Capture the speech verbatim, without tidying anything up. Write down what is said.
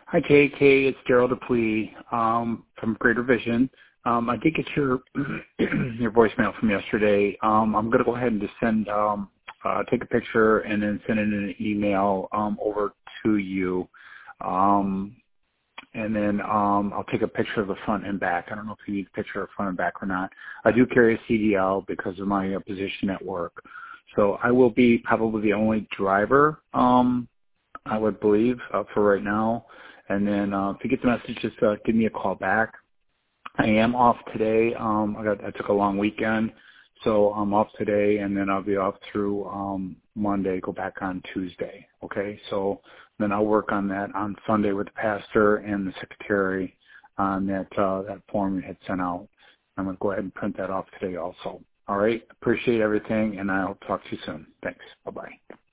Hi, K K. It's Gerald Dupuy um, from Greater Vision. Um, I did get your your voicemail from yesterday. Um, I'm going to go ahead and just send, um, uh, take a picture and then send it in an email um, over to you. Um, and then um, I'll take a picture of the front and back. I don't know if you need a picture of front and back or not. I do carry a C D L because of my uh, position at work. So I will be probably the only driver, um, I would believe, uh, for right now. And then uh, if you get the message, just uh, give me a call back. I am off today. Um, I got I took a long weekend, so I'm off today, and then I'll be off through um, Monday. Go back on Tuesday. Okay, so then I'll work on that on Sunday with the pastor and the secretary on that uh, that form you had sent out. I'm going to go ahead and print that off today also. All right, appreciate everything, and I'll talk to you soon. Thanks. Bye bye.